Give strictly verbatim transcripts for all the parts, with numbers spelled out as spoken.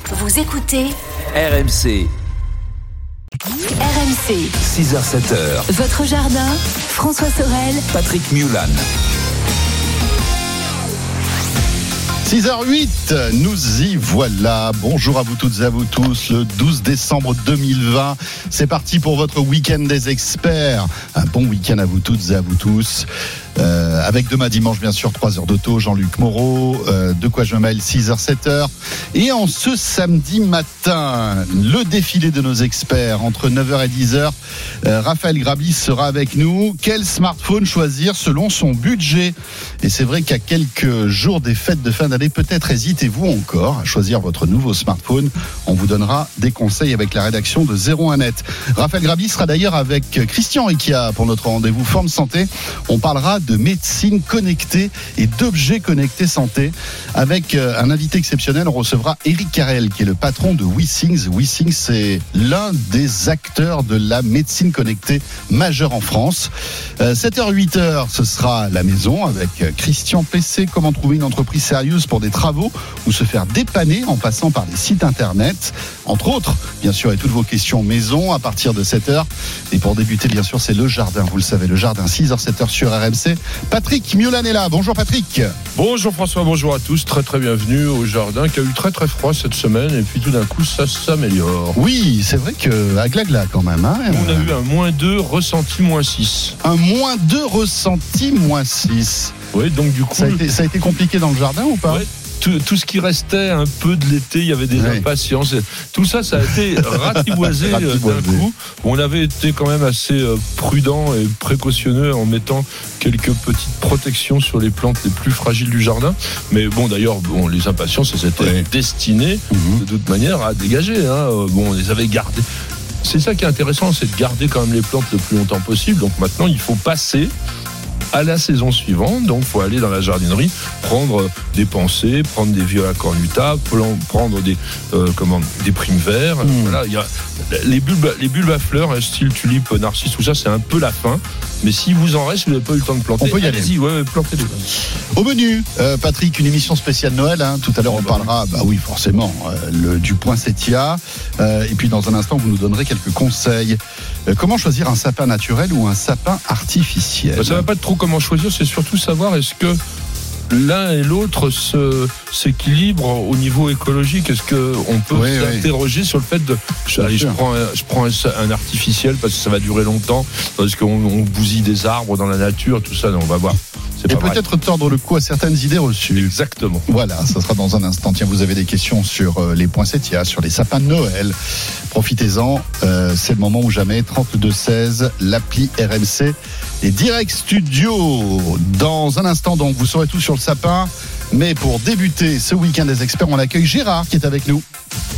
Vous écoutez R M C. R M C. six heures sept heures. Votre jardin, François Sorel, Patrick Mulan. six heures huit, nous y voilà. Bonjour à vous toutes et à vous tous. Le douze décembre deux mille vingt, c'est parti pour votre week-end des experts. Un bon week-end à vous toutes et à vous tous. Euh, avec demain dimanche, bien sûr, trois heures d'auto, Jean-Luc Moreau, euh, de quoi je me mêle, six heures sept heures. Et en ce samedi matin, le défilé de nos experts, entre neuf heures et dix heures, euh, Raphaël Grabis sera avec nous. Quel smartphone choisir selon son budget? Et c'est vrai qu'à quelques jours des fêtes de fin d'année, peut-être hésitez-vous encore à choisir votre nouveau smartphone. On vous donnera des conseils avec la rédaction de zéro un net. Raphaël Grabis sera d'ailleurs avec Christian Riccia pour notre rendez-vous Forme Santé. On parlera de médecine connectée et d'objets connectés santé. Avec un invité exceptionnel, on recevra Eric Carrel, qui est le patron de WeThings. WeThings, c'est l'un des acteurs de la médecine connectée majeure en France. Euh, sept heures huit heures, ce sera la maison avec Christian P C. Comment trouver une entreprise sérieuse pour des travaux ou se faire dépanner en passant par des sites internet, entre autres, bien sûr, et toutes vos questions maison à partir de sept heures. Et pour débuter, bien sûr, c'est le jardin. Vous le savez, le jardin, six heures sept heures sur R M C. Patrick Mulan est là. Bonjour Patrick. Bonjour François, bonjour à tous. Très très bienvenue au jardin qui a eu très très froid cette semaine et puis tout d'un coup ça s'améliore. Oui, c'est vrai que à glagla quand même. Hein, on a eu un moins deux ressenti moins six. Un moins deux ressenti moins six. Oui, donc du coup. Ça a été, ça a été compliqué dans le jardin ou pas? Ouais. Tout, tout ce qui restait un peu de l'été, il y avait des ouais. impatiences. Tout ça, ça a été ratiboisé d'un coup. On avait été quand même assez prudent et précautionneux en mettant quelques petites protections sur les plantes les plus fragiles du jardin. Mais bon, d'ailleurs, bon, les impatiences, elles étaient ouais. destinées mmh. de toute manière à dégager. Hein. Bon, on les avait gardées. C'est ça qui est intéressant, c'est de garder quand même les plantes le plus longtemps possible. Donc maintenant, il faut passer à la saison suivante, donc il faut aller dans la jardinerie, prendre des pensées, prendre des viola cornuta, prendre des euh, comment des primes verts. Mmh. Voilà, il y a les bulbes, les bulbes à fleurs, hein, style tulipe, narcisse, tout ça, c'est un peu la fin. Mais si vous en reste, vous n'avez pas eu le temps de planter. On peut y aller. Allez-y, ouais, plantez-les. Au menu, euh, Patrick, une émission spéciale Noël. Hein. Tout à l'heure, on bah parlera, bah oui, forcément, euh, le, du poinsettia. Euh, et puis, dans un instant, vous nous donnerez quelques conseils. Euh, comment choisir un sapin naturel ou un sapin artificiel? bah, Ça ne va pas être trop comment choisir, c'est surtout savoir est-ce que l'un et l'autre se, s'équilibrent au niveau écologique. Est-ce qu'on peut oui, s'interroger oui. sur le fait de... Je, allez, je prends, un, je prends un, un artificiel parce que ça va durer longtemps, parce qu'on on bousille des arbres dans la nature, tout ça, non, on va voir. C'est et peut-être vrai. Tordre le cou à certaines idées reçues. Exactement. Voilà, ça sera dans un instant. Tiens, vous avez des questions sur euh, les poinsettias, sur les sapins de Noël. Profitez-en, euh, c'est le moment ou jamais. trente-deux seize, l'appli R M C et Direct Studio. Dans un instant, donc, vous saurez tout sur le sapin. Mais pour débuter ce week-end des experts, on accueille Gérard qui est avec nous.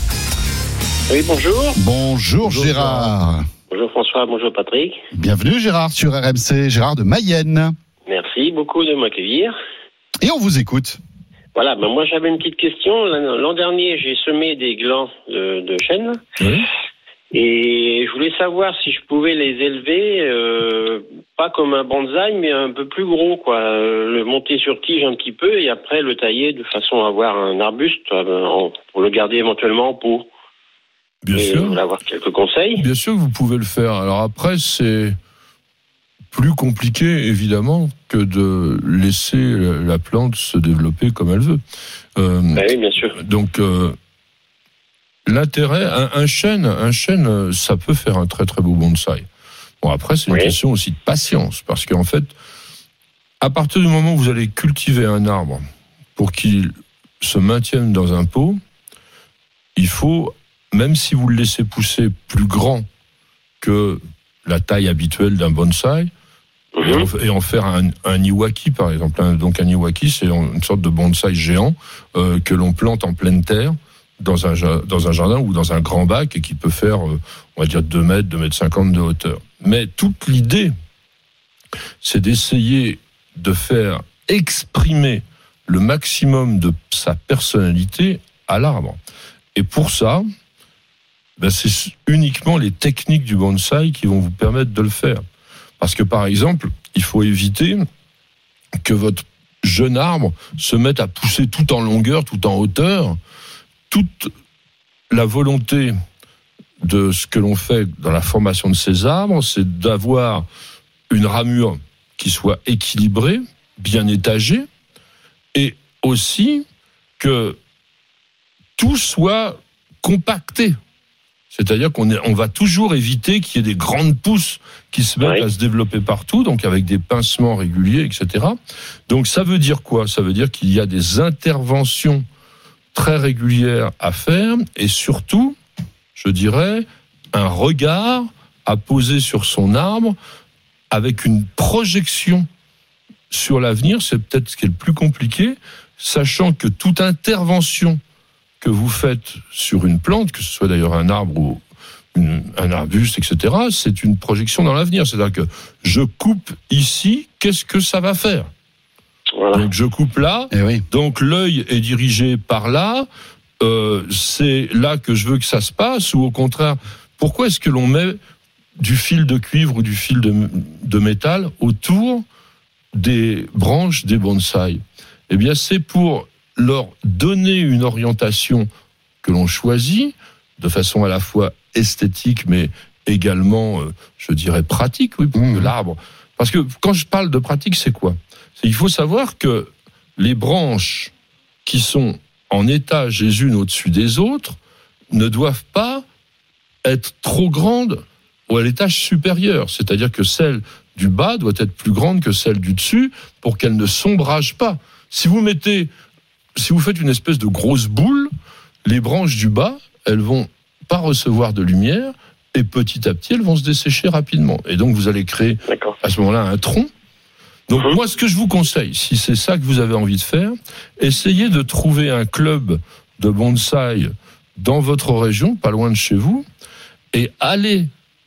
Oui, bonjour. Bonjour, bonjour Gérard. Bonjour François, bonjour Patrick. Bienvenue Gérard sur R M C, Gérard de Mayenne. Merci beaucoup de m'accueillir. Et on vous écoute. Voilà, ben moi j'avais une petite question. L'an dernier, j'ai semé des glands de, de chêne. Oui. Et je voulais savoir si je pouvais les élever, euh, pas comme un bonsaï, mais un peu plus gros, quoi. Euh, le monter sur tige un petit peu et après le tailler de façon à avoir un arbuste euh, en, pour le garder éventuellement en pot. Bien et sûr. Je voulais avoir quelques conseils. Bien sûr que vous pouvez le faire. Alors après, c'est plus compliqué, évidemment, que de laisser la plante se développer comme elle veut. Euh, ben oui, bien sûr. Donc, euh, l'intérêt, un, un chêne, un chêne, ça peut faire un très très beau bonsaï. Bon, après, c'est une oui. question aussi de patience, parce qu'en fait, à partir du moment où vous allez cultiver un arbre pour qu'il se maintienne dans un pot, il faut, même si vous le laissez pousser plus grand que la taille habituelle d'un bonsaï, mmh. et en faire un, un iwaki, par exemple. Donc un iwaki, c'est une sorte de bonsaï géant euh, que l'on plante en pleine terre, dans un, dans un jardin ou dans un grand bac et qui peut faire, on va dire, deux mètres, deux mètres cinquante de hauteur. Mais toute l'idée, c'est d'essayer de faire exprimer le maximum de sa personnalité à l'arbre. Et pour ça, ben c'est uniquement les techniques du bonsaï qui vont vous permettre de le faire. Parce que, par exemple, il faut éviter que votre jeune arbre se mette à pousser tout en longueur, tout en hauteur, toute la volonté de ce que l'on fait dans la formation de ces arbres, c'est d'avoir une ramure qui soit équilibrée, bien étagée, et aussi que tout soit compacté. C'est-à-dire qu'on est, on va toujours éviter qu'il y ait des grandes pousses qui se mettent oui. à se développer partout, donc avec des pincements réguliers, et cetera. Donc ça veut dire quoi ? Ça veut dire qu'il y a des interventions très régulières à faire, et surtout, je dirais, un regard à poser sur son arbre avec une projection sur l'avenir. C'est peut-être ce qui est le plus compliqué, sachant que toute intervention que vous faites sur une plante, que ce soit d'ailleurs un arbre ou une, un arbuste, et cetera, c'est une projection dans l'avenir. C'est-à-dire que je coupe ici, qu'est-ce que ça va faire ? Voilà. Donc je coupe là, eh oui. donc l'œil est dirigé par là, euh, c'est là que je veux que ça se passe, ou au contraire, pourquoi est-ce que l'on met du fil de cuivre ou du fil de, de métal autour des branches des bonsaïs ? Eh bien, c'est pour leur donner une orientation que l'on choisit, de façon à la fois esthétique, mais également, euh, je dirais, pratique, oui, pour mmh. l'arbre. Parce que quand je parle de pratique, c'est quoi ? C'est, il faut savoir que les branches qui sont en étage les unes au-dessus des autres ne doivent pas être trop grandes à l'étage supérieur. C'est-à-dire que celle du bas doit être plus grande que celle du dessus pour qu'elle ne s'ombrage pas. Si vous mettez Si vous faites une espèce de grosse boule, les branches du bas, elles vont pas recevoir de lumière et petit à petit, elles vont se dessécher rapidement. Et donc, vous allez créer D'accord. à ce moment-là un tronc. Donc, mmh. moi, ce que je vous conseille, si c'est ça que vous avez envie de faire, essayez de trouver un club de bonsaï dans votre région, pas loin de chez vous, et allez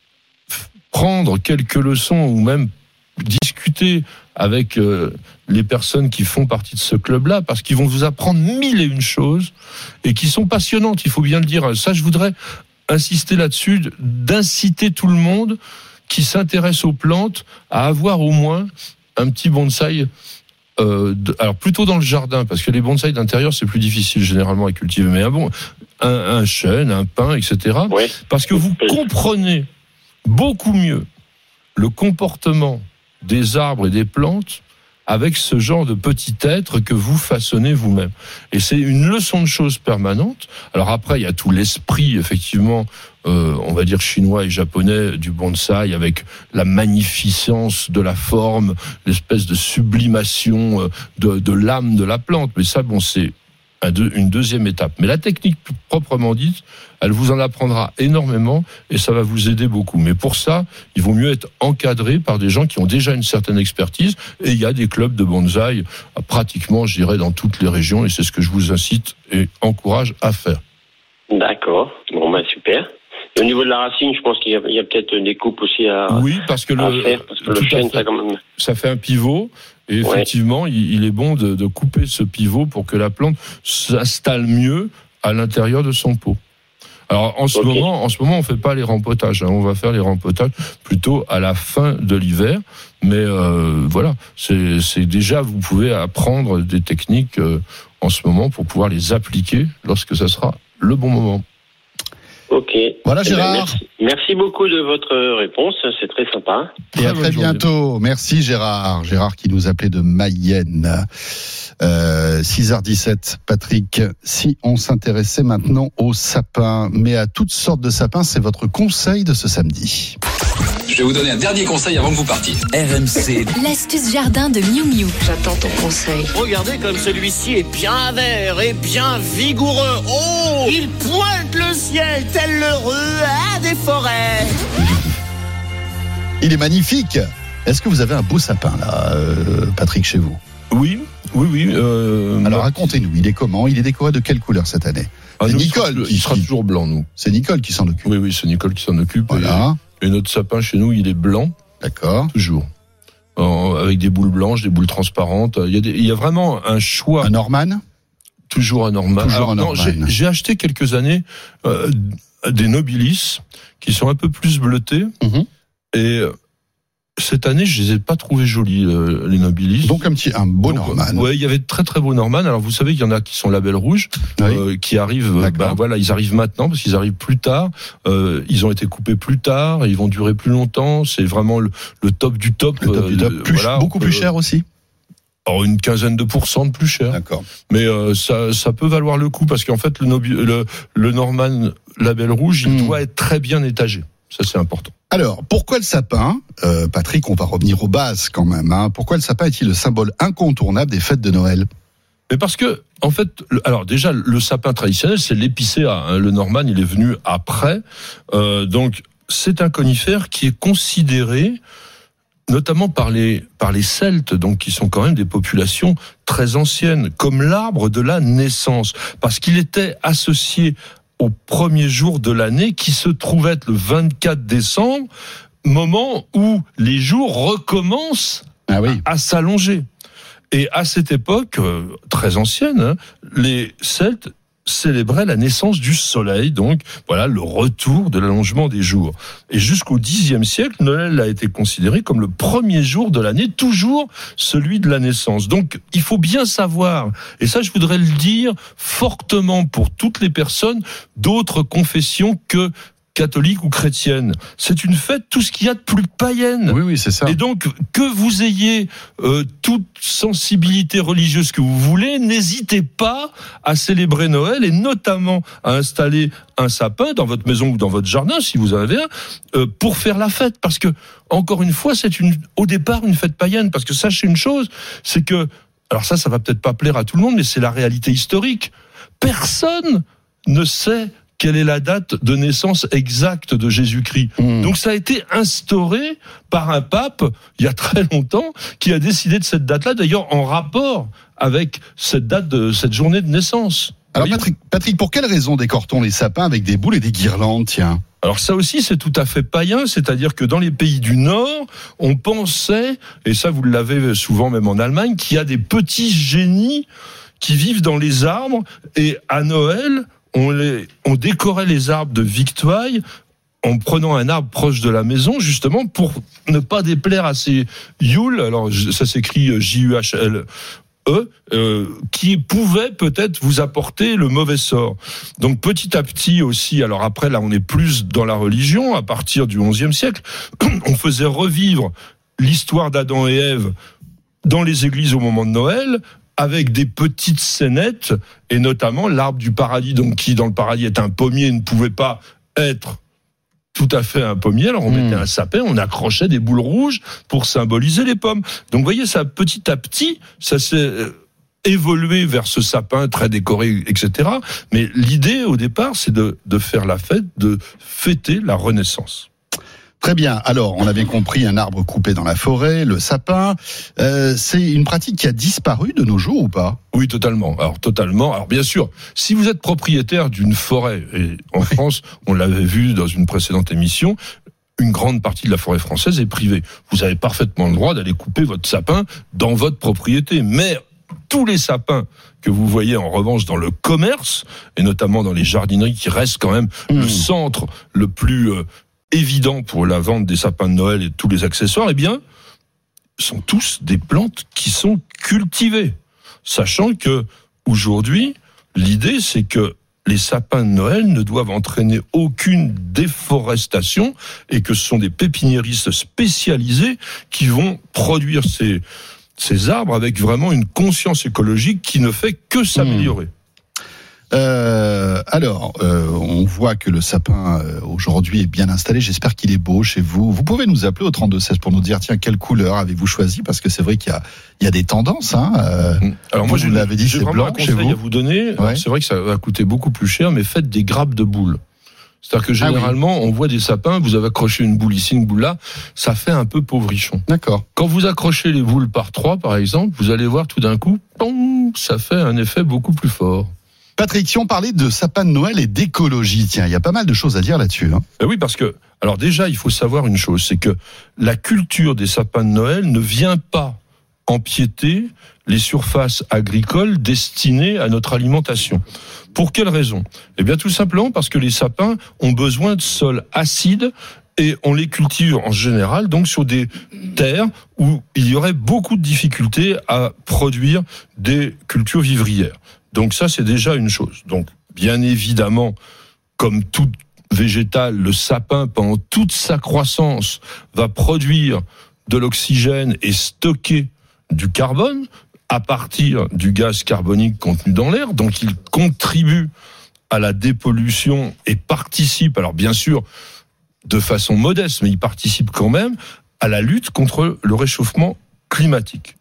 prendre quelques leçons ou même discuter avec euh, les personnes qui font partie de ce club-là, parce qu'ils vont vous apprendre mille et une choses et qui sont passionnantes, il faut bien le dire. Ça, je voudrais insister là-dessus, d'inciter tout le monde qui s'intéresse aux plantes à avoir au moins un petit bonsaï, euh, de, alors plutôt dans le jardin, parce que les bonsaïs d'intérieur, c'est plus difficile généralement à cultiver, mais un, bon, un, un chêne, un pin, et cetera. Oui. Parce que vous comprenez beaucoup mieux le comportement des arbres et des plantes avec ce genre de petit être que vous façonnez vous-même. Et c'est une leçon de choses permanente. Alors après, il y a tout l'esprit, effectivement, euh, on va dire chinois et japonais du bonsaï, avec la magnificence de la forme, l'espèce de sublimation de, de l'âme de la plante. Mais ça, bon, c'est un deux, une deuxième étape. Mais la technique proprement dite, elle vous en apprendra énormément et ça va vous aider beaucoup. Mais pour ça, il vaut mieux être encadré par des gens qui ont déjà une certaine expertise. Et il y a des clubs de bonsaï pratiquement, je dirais, dans toutes les régions. Et c'est ce que je vous incite et encourage à faire. D'accord. Bon, ben super. Et au niveau de la racine, je pense qu'il y a, il y a peut-être des coupes aussi à, oui, parce que à le, faire. Parce que le chêne, ça, quand même... ça fait un pivot. Et effectivement, ouais. il, il est bon de, de couper ce pivot pour que la plante s'installe mieux à l'intérieur de son pot. Alors en ce okay. moment, en ce moment, on fait pas les rempotages. Hein. On va faire les rempotages plutôt à la fin de l'hiver. Mais euh, voilà, c'est, c'est déjà vous pouvez apprendre des techniques euh, en ce moment pour pouvoir les appliquer lorsque ça sera le bon moment. Ok. Voilà Gérard. Eh ben, merci, merci beaucoup de votre réponse, c'est très sympa. Et à très bientôt. Merci Gérard. Gérard qui nous appelait de Mayenne. Euh, six heures dix-sept, Patrick, si on s'intéressait maintenant aux sapins, mais à toutes sortes de sapins, c'est votre conseil de ce samedi. Je vais vous donner un dernier conseil avant que vous partiez. R M C. L'astuce jardin de Miu Miu. J'attends ton conseil. Regardez comme celui-ci est bien vert et bien vigoureux. Oh, il pointe le ciel tel le roi des forêts. Il est magnifique. Est-ce que vous avez un beau sapin là, euh, Patrick, chez vous ? Oui, oui, oui. Euh, Alors racontez-nous, il est comment ? Il est décoré de quelle couleur cette année ? ah, C'est nous, Nicole il qui... Il sera toujours blanc, nous. C'est Nicole qui s'en occupe. Oui, oui, c'est Nicole qui s'en occupe. Voilà. Et, et notre sapin chez nous, il est blanc. D'accord. Toujours. En, avec des boules blanches, des boules transparentes. Il y a, des, il y a vraiment un choix. Un Norman ? Toujours un Norman. Toujours Alors, un non, Norman. J'ai, j'ai acheté quelques années euh, des Nobilis qui sont un peu plus bleutés. Mm-hmm. Et cette année, je les ai pas trouvés jolis, euh, les Nobilis. Donc un petit, un beau Donc, Norman. Ouais, il y avait de très très beaux Norman. Alors vous savez qu'il y en a qui sont label rouge, oui. euh, qui arrivent. Ben voilà, ils arrivent maintenant parce qu'ils arrivent plus tard. Euh, ils ont été coupés plus tard. Ils vont durer plus longtemps. C'est vraiment le, le top du top. Le top euh, du top. Plus, voilà, beaucoup plus euh, cher aussi. Alors une quinzaine de pourcents de plus cher. D'accord. Mais euh, ça, ça peut valoir le coup parce qu'en fait le, Nobi, le, le Norman label rouge, il mmh. doit être très bien étagé. Ça c'est important. Alors, pourquoi le sapin, euh, Patrick, on va revenir aux bases quand même, hein. Pourquoi le sapin est-il le symbole incontournable des fêtes de Noël ? Mais parce que, en fait, alors déjà, le sapin traditionnel, c'est l'épicéa. Hein. Le Norman, il est venu après. Euh, donc, c'est un conifère qui est considéré, notamment par les, par les Celtes, donc qui sont quand même des populations très anciennes, comme l'arbre de la naissance. Parce qu'il était associé au premier jour de l'année qui se trouvait être le vingt-quatre décembre, moment où les jours recommencent ah oui. à, à s'allonger. Et à cette époque, euh, très ancienne, hein, les Celtes célébraient la naissance du soleil, donc voilà le retour de l'allongement des jours. Et jusqu'au dixième siècle, Noël a été considéré comme le premier jour de l'année, toujours celui de la naissance. Donc il faut bien savoir, et ça je voudrais le dire fortement pour toutes les personnes d'autres confessions que catholique ou chrétienne. C'est une fête, tout ce qu'il y a de plus païenne. Oui, oui, c'est ça. Et donc, que vous ayez euh, toute sensibilité religieuse que vous voulez, n'hésitez pas à célébrer Noël et notamment à installer un sapin dans votre maison ou dans votre jardin, si vous en avez un, euh, pour faire la fête. Parce que, encore une fois, c'est une, au départ une fête païenne. Parce que sachez une chose, c'est que, alors ça, ça va peut-être pas plaire à tout le monde, mais c'est la réalité historique. Personne ne sait quelle est la date de naissance exacte de Jésus-Christ. Mmh. Donc ça a été instauré par un pape, il y a très longtemps, qui a décidé de cette date-là, d'ailleurs en rapport avec cette date de cette journée de naissance. Alors Patrick, Patrick, pour quelle raison décore-t-on les sapins avec des boules et des guirlandes, tiens ? Alors ça aussi, c'est tout à fait païen, c'est-à-dire que dans les pays du Nord, on pensait, et ça vous l'avez souvent même en Allemagne, qu'il y a des petits génies qui vivent dans les arbres, et à Noël, On, les, on décorait les arbres de victuailles en prenant un arbre proche de la maison, justement, pour ne pas déplaire à ces Yule, alors ça s'écrit J U H L E, euh, qui pouvaient peut-être vous apporter le mauvais sort. Donc petit à petit aussi, alors après là on est plus dans la religion, à partir du onzième siècle, on faisait revivre l'histoire d'Adam et Ève dans les églises au moment de Noël, avec des petites scénettes, et notamment l'arbre du paradis, donc qui dans le paradis est un pommier, ne pouvait pas être tout à fait un pommier, alors on mmh. mettait un sapin, on accrochait des boules rouges pour symboliser les pommes. Donc vous voyez, ça petit à petit, ça s'est évolué vers ce sapin très décoré, et cetera. Mais l'idée au départ, c'est de, de faire la fête, de fêter la Renaissance. Très bien. Alors, on a bien compris, un arbre coupé dans la forêt, le sapin. Euh, c'est une pratique qui a disparu de nos jours ou pas ? Oui, totalement. Alors, totalement. Alors, bien sûr, si vous êtes propriétaire d'une forêt, et en oui. France, on l'avait vu dans une précédente émission, une grande partie de la forêt française est privée. Vous avez parfaitement le droit d'aller couper votre sapin dans votre propriété. Mais tous les sapins que vous voyez en revanche dans le commerce, et notamment dans les jardineries qui restent quand même mmh. le centre le plus... Euh, évident pour la vente des sapins de Noël et tous les accessoires, eh bien, sont tous des plantes qui sont cultivées. Sachant que, aujourd'hui, l'idée, c'est que les sapins de Noël ne doivent entraîner aucune déforestation et que ce sont des pépiniéristes spécialisés qui vont produire ces, ces arbres avec vraiment une conscience écologique qui ne fait que s'améliorer. Mmh. Euh, alors, euh, on voit que le sapin euh, aujourd'hui est bien installé. J'espère qu'il est beau chez vous. Vous pouvez nous appeler au trente-deux seize pour nous dire tiens quelle couleur avez-vous choisi, parce que c'est vrai qu'il y a il y a des tendances. Hein. Euh, alors moi, vous, je vous l'avez dit, c'est blanc chez vous. À vous donner. Ouais. C'est vrai que ça va coûter beaucoup plus cher, mais faites des grappes de boules. C'est-à-dire que généralement, ah oui. on voit des sapins, vous avez accroché une boule ici, une boule là, ça fait un peu pauvrichon. D'accord. Quand vous accrochez les boules par trois, par exemple, vous allez voir tout d'un coup, pom, ça fait un effet beaucoup plus fort. Patrick, si on parlait de sapin de Noël et d'écologie, tiens, il y a pas mal de choses à dire là-dessus. Hein. Ben oui, parce que, alors déjà, il faut savoir une chose, c'est que la culture des sapins de Noël ne vient pas empiéter les surfaces agricoles destinées à notre alimentation. Pour quelle raison ? Eh bien, tout simplement parce que les sapins ont besoin de sols acides et on les cultive en général donc sur des terres où il y aurait beaucoup de difficultés à produire des cultures vivrières. Donc ça, c'est déjà une chose. Donc, bien évidemment, comme tout végétal, le sapin, pendant toute sa croissance, va produire de l'oxygène et stocker du carbone à partir du gaz carbonique contenu dans l'air. Donc, il contribue à la dépollution et participe, alors bien sûr, de façon modeste, mais il participe quand même à la lutte contre le réchauffement climatique.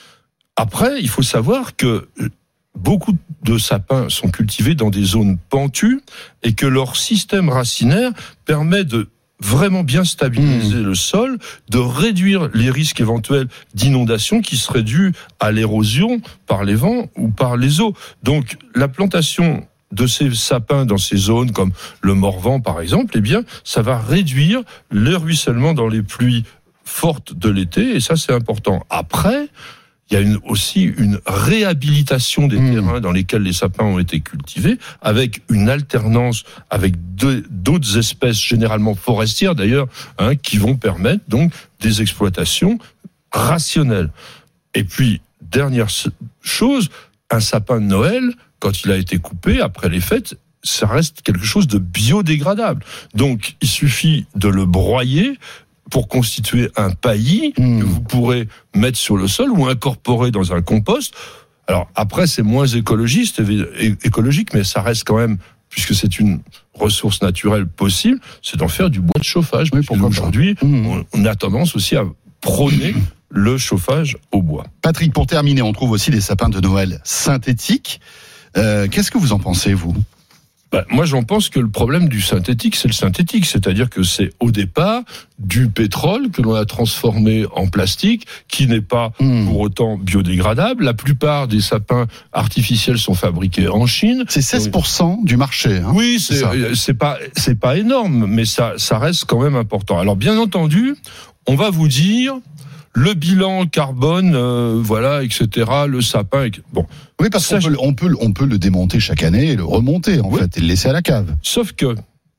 Après, il faut savoir que beaucoup de sapins sont cultivés dans des zones pentues et que leur système racinaire permet de vraiment bien stabiliser mmh. le sol, de réduire les risques éventuels d'inondation qui seraient dus à l'érosion par les vents ou par les eaux. Donc, la plantation de ces sapins dans ces zones comme le Morvan par exemple, eh bien, ça va réduire le ruissellement dans les pluies fortes de l'été et ça c'est important. Après, il y a une, aussi une réhabilitation des mmh. terrains dans lesquels les sapins ont été cultivés, avec une alternance avec de, d'autres espèces, généralement forestières d'ailleurs, hein, qui vont permettre donc des exploitations rationnelles. Et puis, dernière chose, un sapin de Noël, quand il a été coupé, après les fêtes, ça reste quelque chose de biodégradable. Donc, il suffit de le broyer pour constituer un paillis mmh. que vous pourrez mettre sur le sol ou incorporer dans un compost. Alors après, c'est moins écologiste, écologique, mais ça reste quand même, puisque c'est une ressource naturelle possible, c'est d'en faire du bois de chauffage. Oui, pour aujourd'hui, mmh. on, on a tendance aussi à prôner le chauffage au bois. Patrick, pour terminer, on trouve aussi des sapins de Noël synthétiques. Euh, qu'est-ce que vous en pensez, vous ? Ben, moi, j'en pense que le problème du synthétique, c'est le synthétique. C'est-à-dire que c'est au départ du pétrole que l'on a transformé en plastique, qui n'est pas mmh. pour autant biodégradable. La plupart des sapins artificiels sont fabriqués en Chine. C'est seize pour cent du marché. Hein. Oui, c'est, c'est, c'est pas, c'est pas énorme, mais ça, ça reste quand même important. Alors, bien entendu, on va vous dire, le bilan carbone, euh, voilà, et cetera, le sapin, bon. Oui, parce qu'on peut, on peut, on peut le démonter chaque année et le remonter, en oui. fait, et le laisser à la cave. Sauf que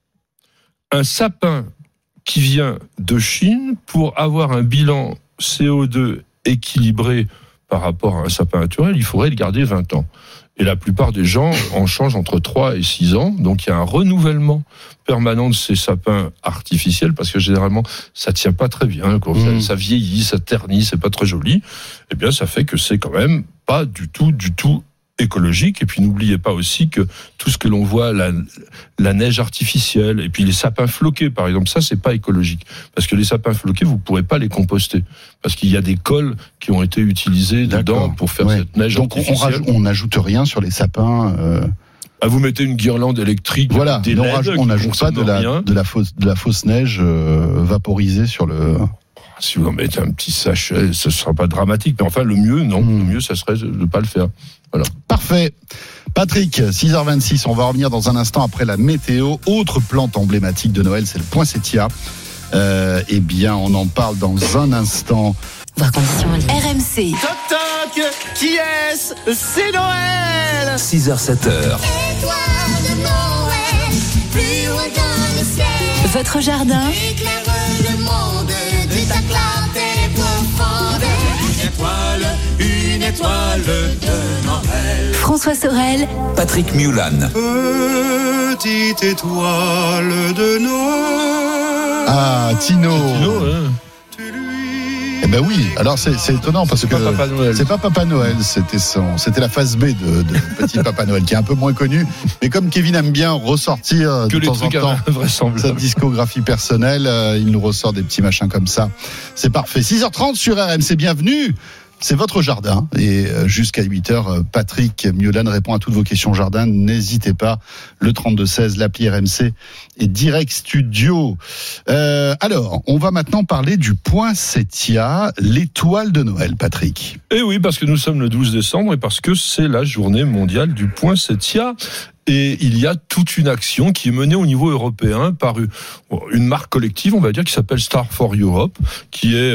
un sapin qui vient de Chine, pour avoir un bilan C O deux équilibré par rapport à un sapin naturel, il faudrait le garder vingt ans. Et la plupart des gens en changent entre trois et six ans. Donc il y a un renouvellement permanent de ces sapins artificiels, parce que généralement ça tient pas très bien, quand mmh. ça, ça vieillit, ça ternit, c'est pas très joli. Eh bien ça fait que c'est quand même pas du tout, du tout écologique. Et puis n'oubliez pas aussi que tout ce que l'on voit, la, la neige artificielle, et puis les sapins floqués par exemple, ça c'est pas écologique, parce que les sapins floqués vous pourrez pas les composter, parce qu'il y a des cols qui ont été utilisés D'accord. dedans pour faire ouais. cette neige Donc artificielle. Donc on n'ajoute rien sur les sapins. Euh... Ah, vous mettez une guirlande électrique. Voilà, des on n'ajoute pas de la, de la fausse de la fausse neige euh, vaporisée sur le. Si vous en mettez un petit sachet, ce ne sera pas dramatique. Mais enfin, le mieux, non, mmh. le mieux, ça serait de ne pas le faire. Voilà. Parfait. Patrick, six heures vingt-six, on va revenir dans un instant après la météo. Autre plante emblématique de Noël, c'est le poinsettia. Euh, eh bien, on en parle dans un instant. Voir conditions en ligne. R M C. Toc toc, qui est-ce ? C'est Noël. six heures sept heures. Étoile de Noël, plus haut dans le ciel. Votre jardin. Éclaire le monde de ta clarté profonde. Une étoile, une étoile de Noël. François Sorel. Patrick Mulan. Petite étoile de Noël. Ah, Tino. Tino, hein. Eh ben oui, alors c'est, c'est étonnant parce c'est que pas Papa Noël. C'est pas Papa Noël, c'était son, c'était la phase B de, de Petit Papa Noël qui est un peu moins connu. Mais comme Kevin aime bien ressortir que de temps en temps sa discographie personnelle, euh, il nous ressort des petits machins comme ça. C'est parfait. six heures trente sur R M C, bienvenue. C'est votre jardin et jusqu'à huit heures, Patrick Mulan répond à toutes vos questions jardin. N'hésitez pas, le trente-deux seize, l'appli R M C et Direct Studio. Euh, alors, on va maintenant parler du poinsettia, l'étoile de Noël, Patrick. Et oui, parce que nous sommes le douze décembre et parce que c'est la journée mondiale du poinsettia. Et il y a toute une action qui est menée au niveau européen par une marque collective, on va dire, qui s'appelle Star for Europe, qui est... Euh,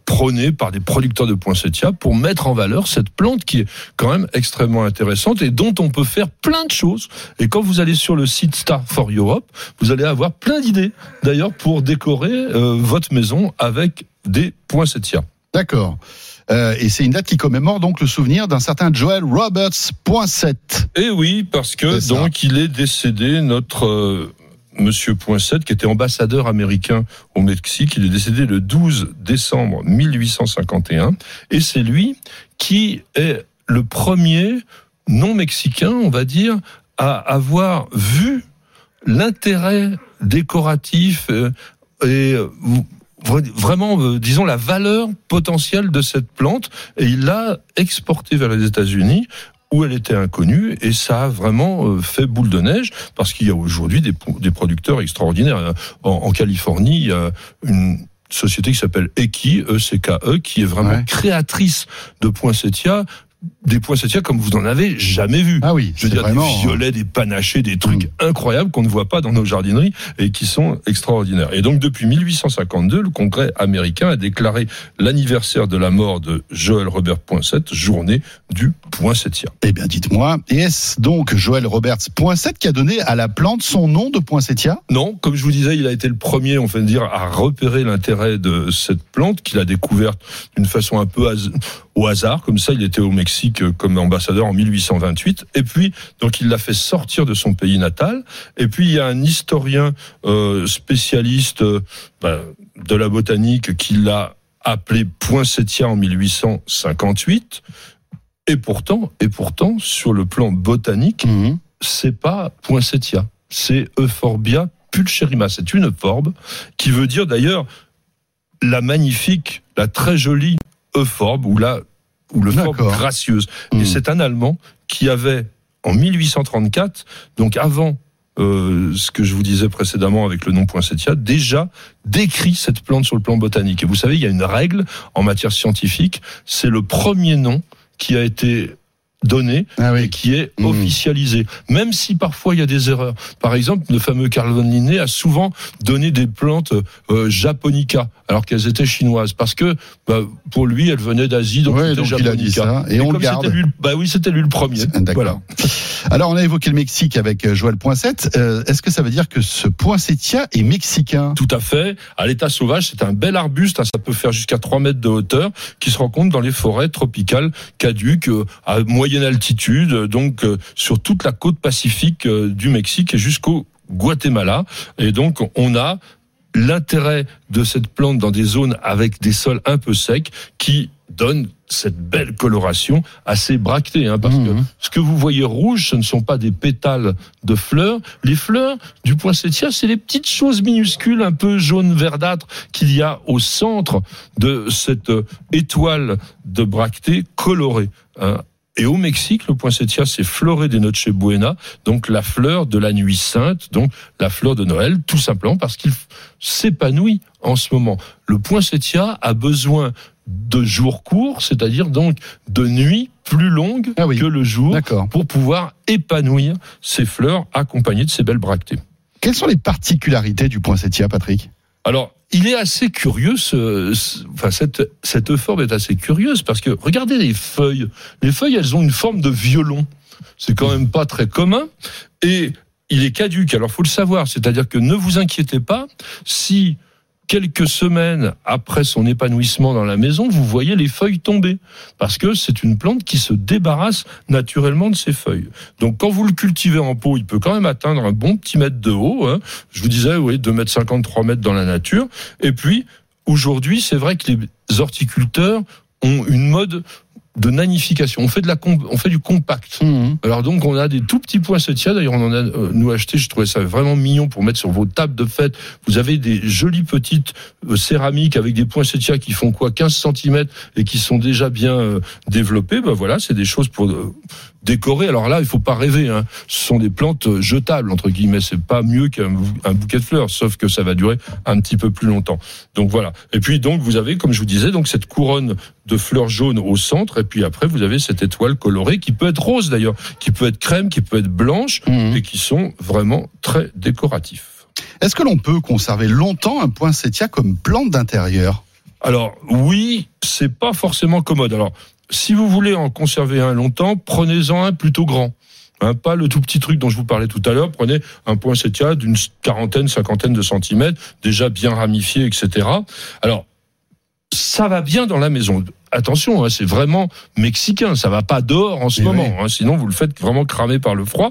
prônée par des producteurs de poinsettias pour mettre en valeur cette plante qui est quand même extrêmement intéressante et dont on peut faire plein de choses. Et quand vous allez sur le site Star for Europe, vous allez avoir plein d'idées, d'ailleurs, pour décorer euh, votre maison avec des poinsettias. D'accord. Euh, et c'est une date qui commémore donc le souvenir d'un certain Joel Roberts Poinsett. Et oui, parce que donc il est décédé, notre euh, Monsieur Poinsett, qui était ambassadeur américain au Mexique. Il est décédé le douze décembre mille huit cent cinquante et un. Et c'est lui qui est le premier non-mexicain, on va dire, à avoir vu l'intérêt décoratif euh, et euh, vraiment, euh, disons, la valeur potentielle de cette plante, et il l'a exportée vers les États-Unis, où elle était inconnue, et ça a vraiment euh, fait boule de neige, parce qu'il y a aujourd'hui des, des producteurs extraordinaires. En, en Californie, il y a une société qui s'appelle Eki, E C K E, qui est vraiment ouais. créatrice de poinsettias, des poinsettias comme vous n'en avez jamais vu. Ah oui, je veux dire, vraiment... des violets, des panachés, des trucs mmh. incroyables qu'on ne voit pas dans nos jardineries et qui sont extraordinaires. Et donc, depuis mille huit cent cinquante-deux, le Congrès américain a déclaré l'anniversaire de la mort de Joel Robert Poinsett, journée du poinsettia. Eh bien, dites-moi, est-ce donc Joel Roberts Poinsett qui a donné à la plante son nom de poinsettia ? Non, comme je vous disais, il a été le premier, on va dire, à repérer l'intérêt de cette plante qu'il a découverte d'une façon un peu has- au hasard, comme ça. Il était au Mexique comme ambassadeur en mille huit cent vingt-huit, et puis donc il l'a fait sortir de son pays natal. Et puis il y a un historien euh, spécialiste euh, bah, de la botanique qui l'a appelé poinsettia en mille huit cent cinquante-huit. Et pourtant, et pourtant, sur le plan botanique, mmh. c'est pas poinsettia, c'est Euphorbia pulcherrima. C'est une euphorbie qui veut dire d'ailleurs la magnifique, la très jolie euphorbe, ou la ou le forme gracieuse. Mmh. Et c'est un Allemand qui avait, en mille huit cent trente-quatre, donc avant euh, ce que je vous disais précédemment avec le nom poinsettia, déjà décrit cette plante sur le plan botanique. Et vous savez, il y a une règle en matière scientifique, c'est le premier nom qui a été donné ah oui. et qui est mmh. officialisé. Même si parfois il y a des erreurs. Par exemple, le fameux Carl von Linné a souvent donné des plantes euh, japonica, alors qu'elles étaient chinoises, parce que bah, pour lui, elles venaient d'Asie, donc ouais, c'était donc japonica. Il a dit ça, et, et on le garde. C'était lui, bah oui, c'était lui le premier. D'accord. Voilà. Alors, on a évoqué le Mexique avec Joel Poinsett. Euh, est-ce que ça veut dire que ce poinsettia est mexicain ? Tout à fait. À l'état sauvage, c'est un bel arbuste, hein, ça peut faire jusqu'à trois mètres de hauteur, qui se rencontre dans les forêts tropicales caduques, euh, à moyenne altitude, donc euh, sur toute la côte pacifique euh, du Mexique et jusqu'au Guatemala. Et donc, on a l'intérêt de cette plante dans des zones avec des sols un peu secs qui donnent cette belle coloration assez bractée, hein, parce mmh. que ce que vous voyez rouge, ce ne sont pas des pétales de fleurs. Les fleurs du poinsettia, c'est les petites choses minuscules, un peu jaune verdâtre, qu'il y a au centre de cette étoile de bractée colorée, hein. Et au Mexique, le poinsettia, c'est Flore de Noche Buena, donc la fleur de la nuit sainte, donc la fleur de Noël, tout simplement parce qu'il s'épanouit en ce moment. Le poinsettia a besoin de jours courts, c'est-à-dire donc de nuits plus longues ah oui. que le jour, D'accord. pour pouvoir épanouir ses fleurs accompagnées de ces belles bractées. Quelles sont les particularités du poinsettia, Patrick ? Alors, il est assez curieux, ce, ce, enfin cette, cette euphorbe est assez curieuse, parce que regardez les feuilles. Les feuilles, elles ont une forme de violon. C'est quand même pas très commun. Et il est caduque, alors faut le savoir. C'est-à-dire que ne vous inquiétez pas, si quelques semaines après son épanouissement dans la maison, vous voyez les feuilles tomber. Parce que c'est une plante qui se débarrasse naturellement de ses feuilles. Donc quand vous le cultivez en pot, il peut quand même atteindre un bon petit mètre de haut. Hein. Je vous disais, oui, deux mètres cinquante, trois mètres dans la nature. Et puis, aujourd'hui, c'est vrai que les horticulteurs ont une mode de nanification. On fait de la comp- on fait du compact. Mmh. Alors donc on a des tout petits poinsettias. D'ailleurs on en a euh, nous acheté. Je trouvais ça vraiment mignon pour mettre sur vos tables de fête. Vous avez des jolies petites euh, céramiques avec des poinsettias qui font quoi quinze centimètres et qui sont déjà bien euh, développés. Ben voilà, c'est des choses pour euh, décorer. Alors là, il faut pas rêver. Hein. Ce sont des plantes jetables entre guillemets. C'est pas mieux qu'un un bouquet de fleurs, sauf que ça va durer un petit peu plus longtemps. Donc voilà. Et puis donc vous avez, comme je vous disais, donc cette couronne de fleurs jaunes au centre, et puis après vous avez cette étoile colorée qui peut être rose d'ailleurs, qui peut être crème, qui peut être blanche, mmh. et qui sont vraiment très décoratifs. Est-ce que l'on peut conserver longtemps un poinsettia comme plante d'intérieur ? Alors oui, c'est pas forcément commode. Alors si vous voulez en conserver un longtemps, prenez-en un plutôt grand. Hein, pas le tout petit truc dont je vous parlais tout à l'heure. Prenez un poinsettia d'une quarantaine, cinquantaine de centimètres, déjà bien ramifié, et cetera. Alors, ça va bien dans la maison. Attention, hein, c'est vraiment mexicain. Ça va pas dehors en ce Et moment. Oui. Hein, sinon, vous le faites vraiment cramer par le froid.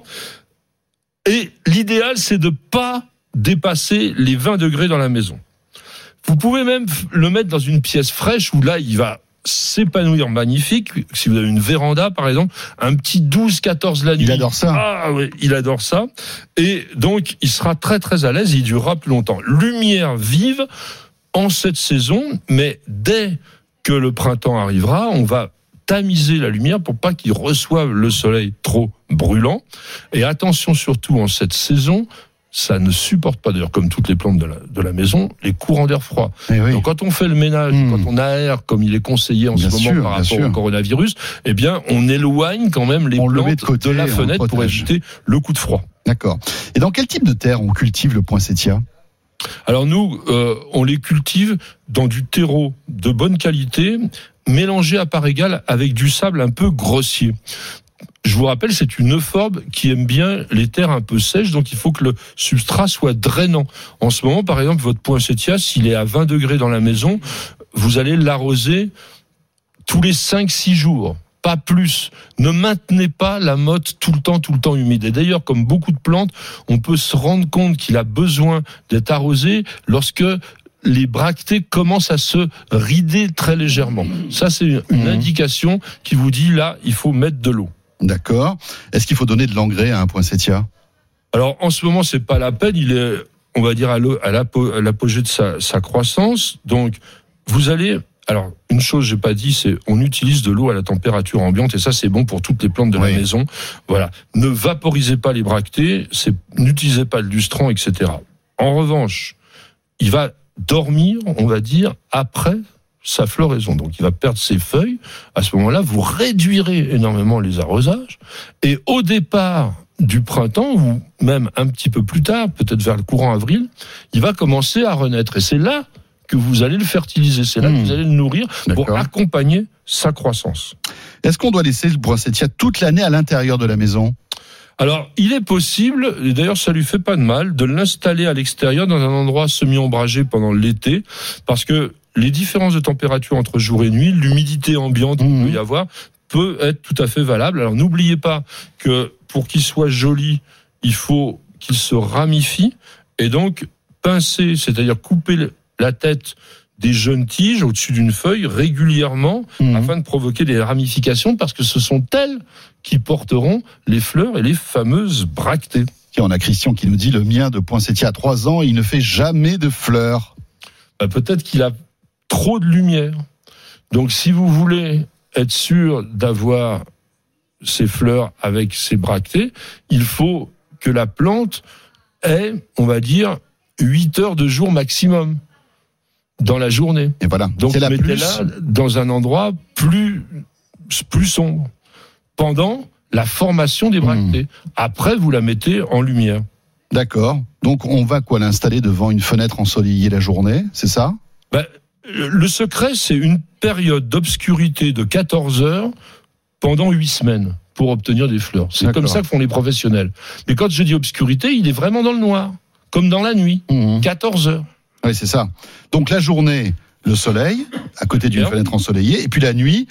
Et l'idéal, c'est de pas dépasser les vingt degrés dans la maison. Vous pouvez même le mettre dans une pièce fraîche où là, il va s'épanouir magnifique. Si vous avez une véranda, par exemple, un petit douze quatorze la nuit. Il adore ça. Ah oui, il adore ça. Et donc, il sera très très à l'aise, il durera plus longtemps. Lumière vive en cette saison, mais dès que le printemps arrivera, on va tamiser la lumière pour pas qu'il reçoive le soleil trop brûlant. Et attention surtout en cette saison, ça ne supporte pas, d'ailleurs, comme toutes les plantes de la, de la maison, les courants d'air froid. Oui. Donc, quand on fait le ménage, mmh. quand on aère, comme il est conseillé en bien ce sûr, moment par rapport sûr. au coronavirus, eh bien, on éloigne quand même les on plantes de, côté, de la fenêtre pour éviter le coup de froid. D'accord. Et dans quel type de terre on cultive le poinsettia ? Alors, nous, euh, on les cultive dans du terreau de bonne qualité, mélangé à part égale avec du sable un peu grossier. Je vous rappelle, c'est une euphorbes qui aime bien les terres un peu sèches, donc il faut que le substrat soit drainant. En ce moment, par exemple, votre poinsettia, s'il est à vingt degrés dans la maison, vous allez l'arroser tous les cinq six jours, pas plus. Ne maintenez pas la motte tout le temps, tout le temps humide. Et d'ailleurs, comme beaucoup de plantes, on peut se rendre compte qu'il a besoin d'être arrosé lorsque les bractées commencent à se rider très légèrement. Ça, c'est une mmh. indication qui vous dit, là, il faut mettre de l'eau. D'accord. Est-ce qu'il faut donner de l'engrais à un poinsettia ? Alors, en ce moment, c'est pas la peine. Il est, on va dire, à l'apogée de sa, sa croissance. Donc, vous allez... Alors, une chose, j'ai pas dit, c'est on utilise de l'eau à la température ambiante, et ça, c'est bon pour toutes les plantes de oui. la maison. Voilà. Ne vaporisez pas les bractées, c'est, n'utilisez pas le lustrant, et cetera. En revanche, il va dormir, on va dire, après sa floraison. Donc, il va perdre ses feuilles. À ce moment-là, vous réduirez énormément les arrosages. Et au départ du printemps, ou même un petit peu plus tard, peut-être vers le courant avril, il va commencer à renaître. Et c'est là que vous allez le fertiliser. C'est là mmh. que vous allez le nourrir D'accord. pour accompagner sa croissance. Est-ce qu'on doit laisser le poinsettia toute l'année à l'intérieur de la maison ? Alors, il est possible, et d'ailleurs ça lui fait pas de mal, de l'installer à l'extérieur dans un endroit semi-ombragé pendant l'été, parce que les différences de température entre jour et nuit, l'humidité ambiante qu'il mmh. peut y avoir, peut être tout à fait valable. Alors n'oubliez pas que pour qu'il soit joli, il faut qu'il se ramifie, et donc pincer, c'est-à-dire couper la tête des jeunes tiges au-dessus d'une feuille régulièrement mmh. afin de provoquer des ramifications, parce que ce sont elles qui porteront les fleurs et les fameuses bractées. Et on a Christian qui nous dit, le mien de poinsettia à trois ans, il ne fait jamais de fleurs. Bah, peut-être qu'il a trop de lumière. Donc si vous voulez être sûr d'avoir ces fleurs avec ces bractées, il faut que la plante ait, on va dire, huit heures de jour maximum dans la journée. Et voilà. Donc c'est la mettez-la plus... dans un endroit plus, plus sombre pendant la formation des bractées. Mmh. Après, vous la mettez en lumière. D'accord. Donc on va quoi, l'installer devant une fenêtre ensoleillée la journée, c'est ça ? Ben, le secret, c'est une période d'obscurité de quatorze heures pendant huit semaines pour obtenir des fleurs. C'est D'accord. comme ça que font les professionnels. Mais quand je dis obscurité, il est vraiment dans le noir, comme dans la nuit, mmh. quatorze heures. Oui, c'est ça. Donc la journée, le soleil, à côté d'une fenêtre ensoleillée, et puis la nuit,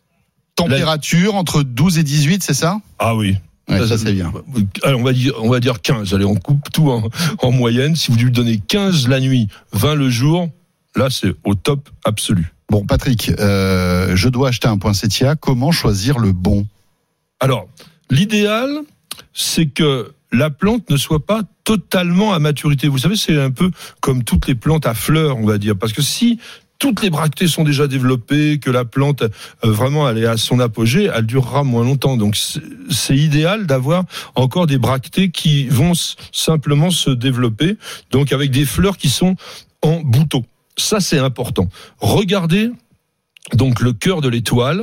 température la... entre douze et dix-huit, c'est ça ? Ah oui. Ouais, ça, ça c'est bien. Alors on va dire, on va dire quinze. Allez, on coupe tout en, en moyenne. Si vous lui donnez quinze la nuit, vingt le jour, là c'est au top absolu. Bon, Patrick, euh, je dois acheter un poinsettia. Comment choisir le bon ? Alors, l'idéal, c'est que la plante ne soit pas totalement à maturité. Vous savez, c'est un peu comme toutes les plantes à fleurs, on va dire. Parce que si toutes les bractées sont déjà développées, que la plante, euh, vraiment, elle est à son apogée, elle durera moins longtemps. Donc, c'est, c'est idéal d'avoir encore des bractées qui vont s- simplement se développer, donc avec des fleurs qui sont en bouton. Ça, c'est important. Regardez, donc, le cœur de l'étoile.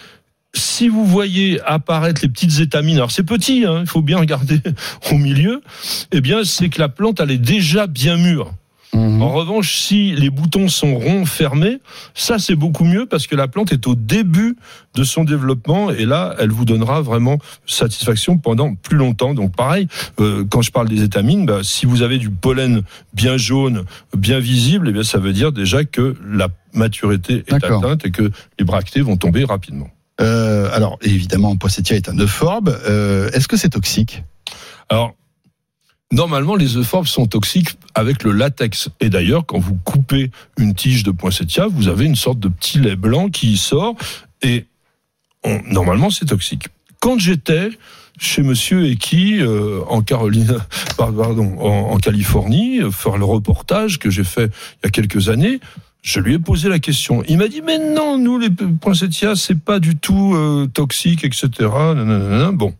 Si vous voyez apparaître les petites étamines, alors c'est petit, hein, il faut bien regarder au milieu, eh bien, c'est que la plante, elle est déjà bien mûre. Mmh. En revanche, si les boutons sont ronds, fermés, ça c'est beaucoup mieux parce que la plante est au début de son développement et là, elle vous donnera vraiment satisfaction pendant plus longtemps. Donc pareil, euh, quand je parle des étamines, bah, si vous avez du pollen bien jaune, bien visible, eh bien ça veut dire déjà que la maturité est D'accord. atteinte et que les bractées vont tomber rapidement. Euh, alors évidemment, Poinsettia est un euphorbes. Euh, est-ce que c'est toxique ? Alors, normalement, les euphorbes sont toxiques avec le latex. Et d'ailleurs, quand vous coupez une tige de poinsettia, vous avez une sorte de petit lait blanc qui sort. Et on, normalement, c'est toxique. Quand j'étais chez Monsieur Eki euh, en Caroline, pardon, en, en Californie, faire le reportage que j'ai fait il y a quelques années, je lui ai posé la question. Il m'a dit mais non, nous les poinsettias, c'est pas du tout euh, toxique, et cetera. Nanana. Bon,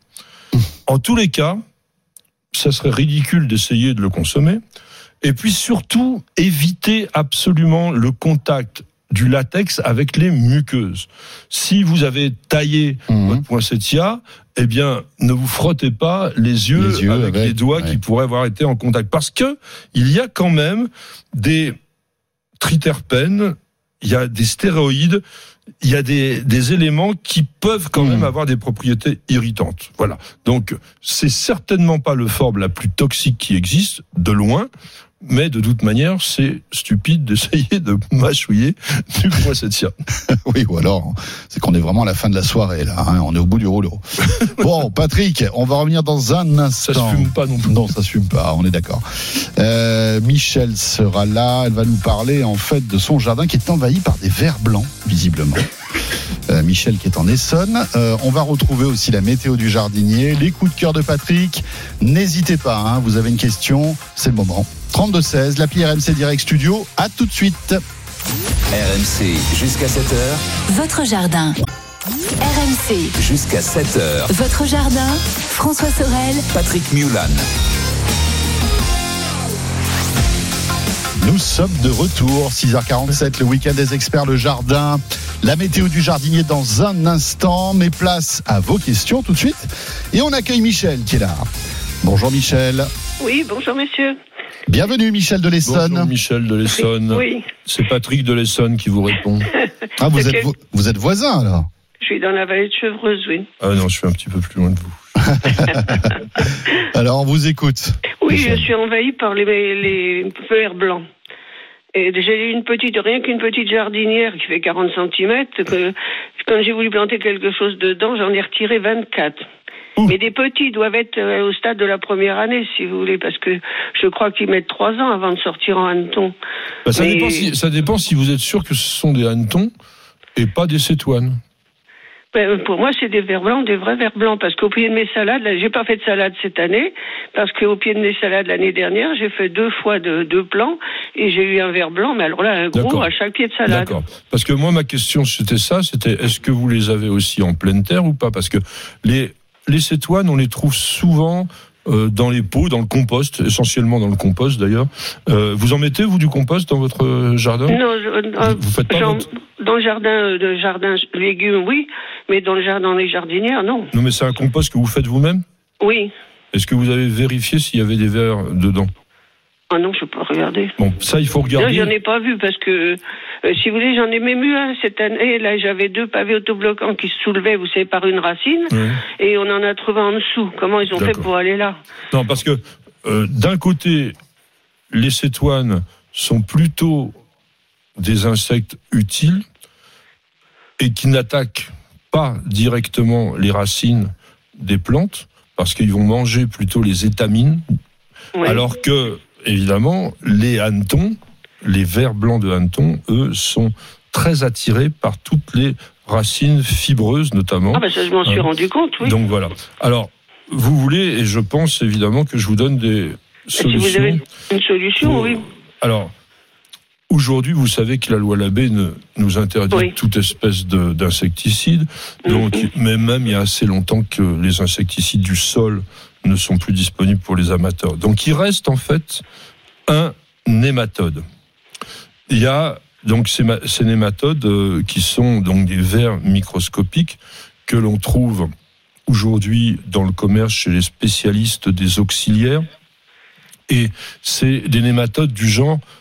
en tous les cas, ça serait ridicule d'essayer de le consommer. Et puis surtout, évitez absolument le contact du latex avec les muqueuses. Si vous avez taillé mmh. votre poinsettia, eh bien, ne vous frottez pas les yeux, les yeux avec, avec les doigts ouais. qui pourraient avoir été en contact. Parce que il y a quand même des triterpènes, il y a des stéroïdes, il y a des, des éléments qui peuvent quand mmh. même avoir des propriétés irritantes. Voilà. Donc, c'est certainement pas l'euphorbes la plus toxique qui existe, de loin, mais de toute manière, c'est stupide d'essayer de mâchouiller du poinsettia. Oui, ou alors, c'est qu'on est vraiment à la fin de la soirée, là. Hein, on est au bout du rouleau. Bon, Patrick, on va revenir dans un instant. Ça se fume pas non plus. Non, ça se fume pas, on est d'accord. Euh, Michel sera là, elle va nous parler, en fait, de son jardin qui est envahi par des vers blancs, visiblement. Euh, Michel qui est en Essonne. Euh, on va retrouver aussi la météo du jardinier, les coups de cœur de Patrick. N'hésitez pas, hein, vous avez une question, c'est le moment. trente-deux seize, l'appli R M C Direct Studio. À tout de suite. R M C jusqu'à sept heures. Votre jardin. R M C jusqu'à sept heures. Votre jardin. François Sorel. Patrick Mulan. Nous sommes de retour, six heures quarante-sept, le week-end des experts, le jardin, la météo du jardinier dans un instant, mais place à vos questions tout de suite. Et on accueille Michel qui est là. Bonjour Michel. Oui, bonjour messieurs. Bienvenue Michel de l'Essonne. Bonjour Michel de l'Essonne. Oui. C'est Patrick de l'Essonne qui vous répond. Ah, vous êtes, vo- vous êtes voisins alors ? Je suis dans la vallée de Chevreuse, oui. Ah non, je suis un petit peu plus loin de vous. Alors on vous écoute. Oui, Michel. Je suis envahi par les, les vers blancs. Et j'ai une petite, rien qu'une petite jardinière qui fait quarante centimètres, que quand j'ai voulu planter quelque chose dedans, j'en ai retiré vingt-quatre. Ouh. Mais des petits doivent être au stade de la première année, si vous voulez, parce que je crois qu'ils mettent trois ans avant de sortir en hanneton. Bah, ça, Mais... dépend si, ça dépend si vous êtes sûr que ce sont des hannetons et pas des cétoines. Ben, pour moi, c'est des vers blancs, des vrais vers blancs, parce qu'au pied de mes salades, là, j'ai pas fait de salade cette année, parce qu'au pied de mes salades l'année dernière, j'ai fait deux fois de, deux plants, et j'ai eu un vers blanc, mais alors là, un gros D'accord. à chaque pied de salade. D'accord. Parce que moi, ma question, c'était ça, c'était est-ce que vous les avez aussi en pleine terre ou pas ? Parce que les, les cétoines, on les trouve souvent euh, dans les pots, dans le compost, essentiellement dans le compost d'ailleurs. Euh, vous en mettez, vous, du compost dans votre jardin ? Non, je, euh, vous faites pas votre... Dans le jardin de jardin légumes, oui, mais dans le jardin des jardinières, non. Non, mais c'est un compost que vous faites vous-même ? Oui. Est-ce que vous avez vérifié s'il y avait des vers dedans ? Ah non, je peux pas regarder. Bon, ça, il faut regarder. Non, j'en ai pas vu parce que, euh, si vous voulez, j'en ai même eu un cette année. Là, j'avais deux pavés autobloquants qui se soulevaient, vous savez, par une racine, oui. Et on en a trouvé en dessous. Comment ils ont D'accord. fait pour aller là ? Non, parce que euh, d'un côté, les cétoines sont plutôt des insectes utiles et qui n'attaquent pas directement les racines des plantes parce qu'ils vont manger plutôt les étamines, oui. Alors que évidemment les hannetons, les vers blancs de hanneton, eux sont très attirés par toutes les racines fibreuses notamment. Ah ben ça je m'en suis euh, rendu compte, oui. Donc voilà. Alors vous voulez, et je pense évidemment que je vous donne des solutions. Si vous avez une solution, pour... oui. Alors aujourd'hui, vous savez que la loi Labbé ne, nous interdit oui. toute espèce de, d'insecticides. Donc, mm-hmm. mais même il y a assez longtemps que les insecticides du sol ne sont plus disponibles pour les amateurs. Donc, il reste en fait un nématode. Il y a donc ces, ces nématodes euh, qui sont donc des vers microscopiques que l'on trouve aujourd'hui dans le commerce chez les spécialistes des auxiliaires. Et c'est des nématodes du genre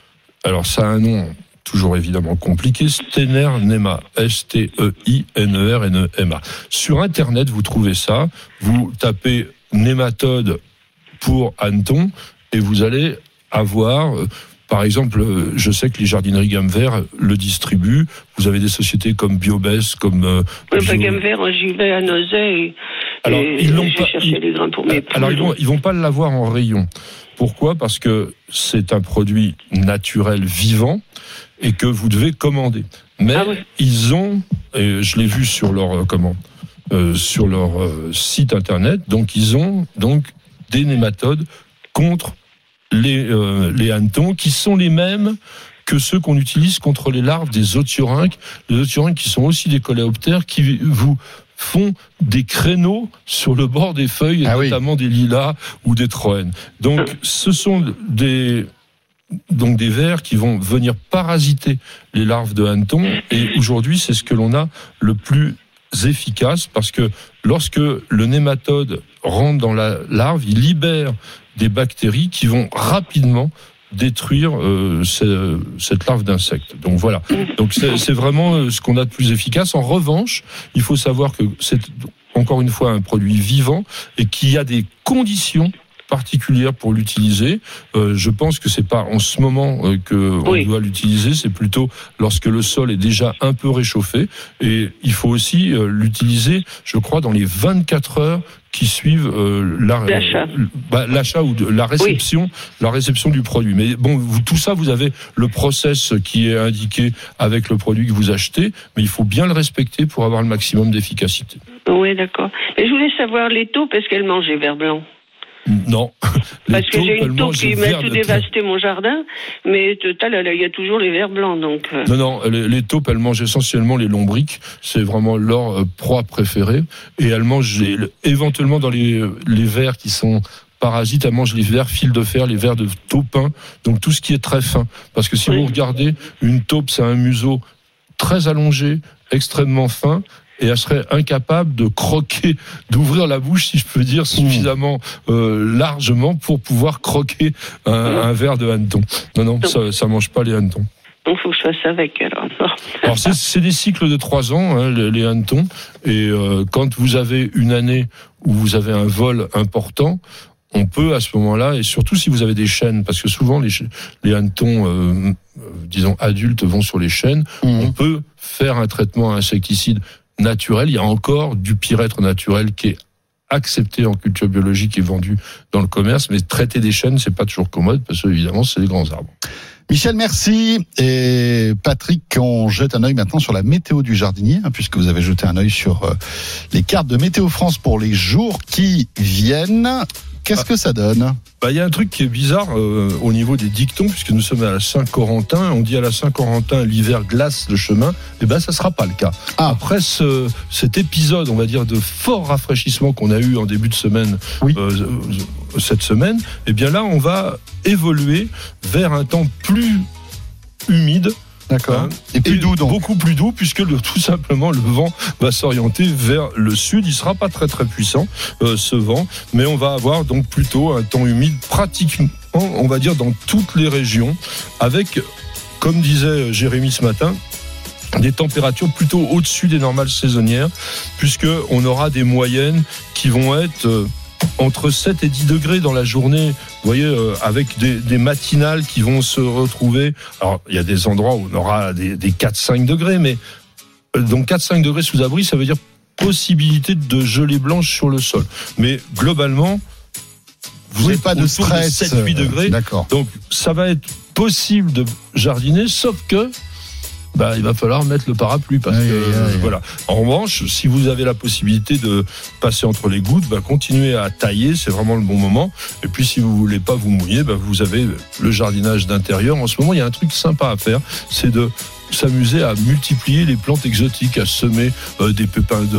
alors ça a un nom toujours évidemment compliqué, Steinernema, S T E I N E R N E M A. Sur Internet, vous trouvez ça, vous tapez nématode pour hanneton et vous allez avoir... Euh, Par exemple, je sais que les jardineries Gamme Vert le distribuent. Vous avez des sociétés comme Biobès, comme... Euh, oui, Bio... pas Gamme Vert, j'y vais à Nozay et, alors, et ils l'ont j'ai pas, cherché ils, les grains pour mes poules. Alors, ils vont, ils vont pas l'avoir en rayon. Pourquoi ? Parce que c'est un produit naturel vivant et que vous devez commander. Mais ah oui. ils ont, et je l'ai vu sur leur, euh, comment, euh, sur leur euh, site internet, donc ils ont donc des nématodes contre les, euh, les hannetons, qui sont les mêmes que ceux qu'on utilise contre les larves des otiorynques. Les otiorynques qui sont aussi des coléoptères, qui vous font des créneaux sur le bord des feuilles, ah notamment oui. des lilas ou des troènes. Donc, ce sont des... donc des vers qui vont venir parasiter les larves de hanneton, et aujourd'hui c'est ce que l'on a le plus efficace, parce que lorsque le nématode rentre dans la larve, il libère des bactéries qui vont rapidement détruire euh, ce, cette larve d'insecte. Donc voilà. Donc c'est, c'est vraiment ce qu'on a de plus efficace. En revanche, il faut savoir que c'est encore une fois un produit vivant et qu'il y a des conditions particulière pour l'utiliser. Euh, je pense que c'est pas en ce moment euh, que on oui. doit l'utiliser, c'est plutôt lorsque le sol est déjà un peu réchauffé, et il faut aussi euh, l'utiliser, je crois, dans les vingt-quatre heures qui suivent euh, la, l'achat. Euh, bah, l'achat ou de, la réception, oui. la réception du produit. Mais bon, vous, tout ça, vous avez le process qui est indiqué avec le produit que vous achetez, mais il faut bien le respecter pour avoir le maximum d'efficacité. Oui, d'accord. Mais je voulais savoir les taupes, est-ce qu'elles mangent les vers blancs ? Non. Les Parce que j'ai une taupe qui m'a tout dévasté mon jardin, mais total, il y a toujours les vers blancs. Donc... Non, non, les, les taupes, elles mangent essentiellement les lombriques. C'est vraiment leur euh, proie préférée. Et elles mangent les, éventuellement dans les, les vers qui sont parasites, elles mangent les vers fil de fer, les vers de taupin, donc tout ce qui est très fin. Parce que si oui. vous regardez, une taupe, c'est un museau très allongé, extrêmement fin, et elle serait incapable de croquer, d'ouvrir la bouche, si je peux dire, suffisamment euh, largement pour pouvoir croquer un, un verre de hanneton. Non, non, ça, ça mange pas les hannetons. Donc, il faut que je fasse avec, alors. Alors, c'est, c'est des cycles de trois ans, hein, les, les hannetons. Et euh, quand vous avez une année où vous avez un vol important, on peut à ce moment-là, et surtout si vous avez des chênes, parce que souvent les, les hannetons, euh, euh, disons adultes, vont sur les chênes, mmh. on peut faire un traitement insecticide naturel. Il y a encore du pyrètre naturel qui est accepté en culture biologique et vendu dans le commerce, mais traiter des chênes, c'est pas toujours commode, parce que évidemment, c'est des grands arbres. Michel, merci. Et Patrick, on jette un œil maintenant sur la météo du jardinier, hein, puisque vous avez jeté un œil sur euh, les cartes de Météo France pour les jours qui viennent. Qu'est-ce ah. que ça donne ? Bah, il y a un truc qui est bizarre euh, au niveau des dictons, puisque nous sommes à la Saint-Corentin. On dit à la Saint-Corentin, l'hiver glace le chemin. Eh ben, ça sera pas le cas. Ah. Après ce, cet épisode, on va dire, de fort rafraîchissement qu'on a eu en début de semaine, oui. euh, cette semaine, eh bien là, on va évoluer vers un temps plus humide. D'accord. Hein, et plus et doux, donc. Beaucoup plus doux, puisque le, tout simplement le vent va s'orienter vers le sud. Il sera pas très très puissant, euh, ce vent, mais on va avoir donc plutôt un temps humide pratiquement, on va dire, dans toutes les régions, avec, comme disait Jérémy ce matin, des températures plutôt au-dessus des normales saisonnières, puisque on aura des moyennes qui vont être euh, entre sept et dix degrés dans la journée, vous voyez, euh, avec des, des matinales qui vont se retrouver. Alors, il y a des endroits où on aura des, des quatre à cinq degrés, mais euh, donc quatre à cinq degrés sous abri, ça veut dire possibilité de gelée blanche sur le sol. Mais globalement, vous n'avez pas de stress, de sept à huit degrés. D'accord. Donc, ça va être possible de jardiner, sauf que bah, il va falloir mettre le parapluie parce oui, que oui, oui. voilà. En revanche, si vous avez la possibilité de passer entre les gouttes, bah, continuez à tailler, c'est vraiment le bon moment. Et puis, si vous voulez pas vous mouiller, bah, vous avez le jardinage d'intérieur. En ce moment, il y a un truc sympa à faire, c'est de s'amuser à multiplier les plantes exotiques, à semer euh, des pépins de,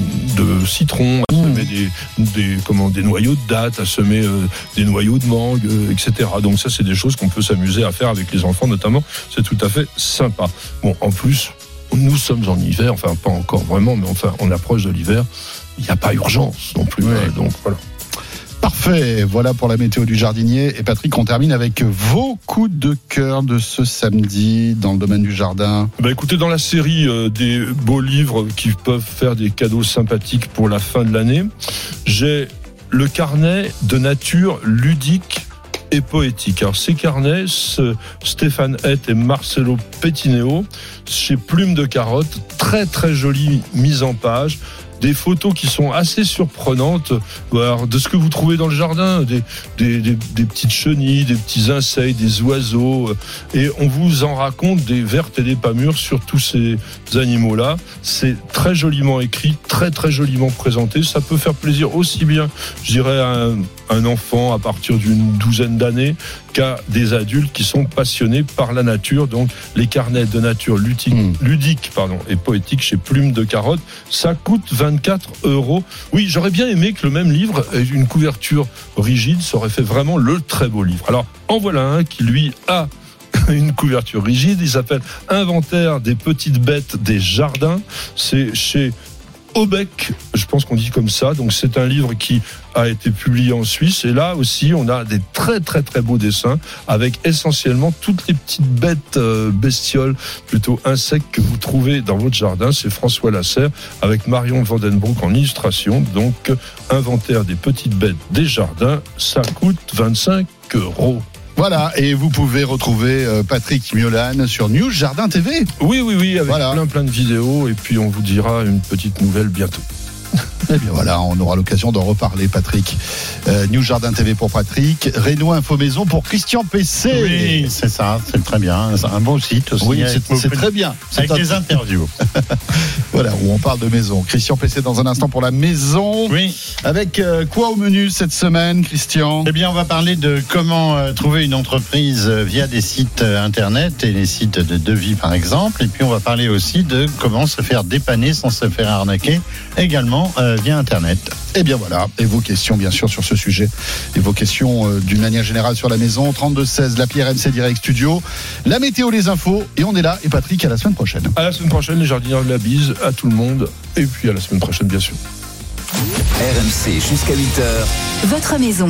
de citron, à mmh. semer des, des, comment, des noyaux de dattes, à semer euh, des noyaux de mangue, euh, et cetera. Donc ça, c'est des choses qu'on peut s'amuser à faire avec les enfants notamment. C'est tout à fait sympa. Bon, en plus, nous sommes en hiver, enfin pas encore vraiment, mais enfin on approche de l'hiver. Il n'y a pas urgence non plus. Ouais. Hein, donc voilà. Parfait, voilà pour la météo du jardinier. Et Patrick, on termine avec vos coups de cœur de ce samedi dans le domaine du jardin. Bah écoutez, dans la série euh, des beaux livres qui peuvent faire des cadeaux sympathiques pour la fin de l'année, j'ai le carnet de nature ludique et poétique. Alors ces carnets, ce Stéphane Hett et Marcelo Pettineo, chez Plume de Carotte, très très jolie mise en page. Des photos qui sont assez surprenantes, alors, de ce que vous trouvez dans le jardin, des, des, des, des petites chenilles, des petits insectes, des oiseaux, et on vous en raconte des vertes et des pas mûres sur tous ces animaux-là. C'est très joliment écrit, très très joliment présenté. Ça peut faire plaisir aussi bien, je dirais, à un, un enfant à partir d'une douzaine d'années qu'à des adultes qui sont passionnés par la nature. Donc les carnets de nature ludique, mmh. ludique pardon, et poétique chez Plume de Carotte, ça coûte vingt-quatre euros. Oui, j'aurais bien aimé que le même livre ait une couverture rigide, ça aurait fait vraiment le très beau livre. Alors en voilà un qui lui a une couverture rigide, il s'appelle Inventaire des petites bêtes des jardins. C'est chez Aubec, je pense qu'on dit comme ça. Donc c'est un livre qui a été publié en Suisse, et là aussi on a des très très très beaux dessins avec essentiellement toutes les petites bêtes euh, bestioles, plutôt insectes que vous trouvez dans votre jardin. C'est François Lasserre avec Marion Vandenbroek en illustration. Donc Inventaire des petites bêtes des jardins, ça coûte vingt-cinq euros. Voilà, et vous pouvez retrouver Patrick Miolan sur News Jardin T V. Oui, oui, oui, avec voilà. plein plein de vidéos, et puis on vous dira une petite nouvelle bientôt. Eh bien voilà, on aura l'occasion d'en reparler, Patrick. Euh, News Jardin T V pour Patrick, Réno Info Maison pour Christian P C. Oui, c'est ça, c'est très bien. C'est un bon site aussi. Oui, c'est, c'est très bien. Avec c'est des un... interviews. Voilà, où on parle de maison. Christian P C dans un instant pour la maison. Oui. Avec euh, quoi au menu cette semaine, Christian ? Eh bien, on va parler de comment euh, trouver une entreprise euh, via des sites euh, internet et les sites de devis, par exemple. Et puis, on va parler aussi de comment se faire dépanner sans se faire arnaquer, également euh, via internet. Et bien voilà, et vos questions bien sûr sur ce sujet, et vos questions euh, d'une manière générale sur la maison, trente-deux seize, l'appli R M C Direct Studio, la météo, les infos, et on est là, et Patrick, à la semaine prochaine. À la semaine prochaine, les jardiniers de la bise, à tout le monde, et puis à la semaine prochaine bien sûr. R M C jusqu'à huit heures. Votre maison.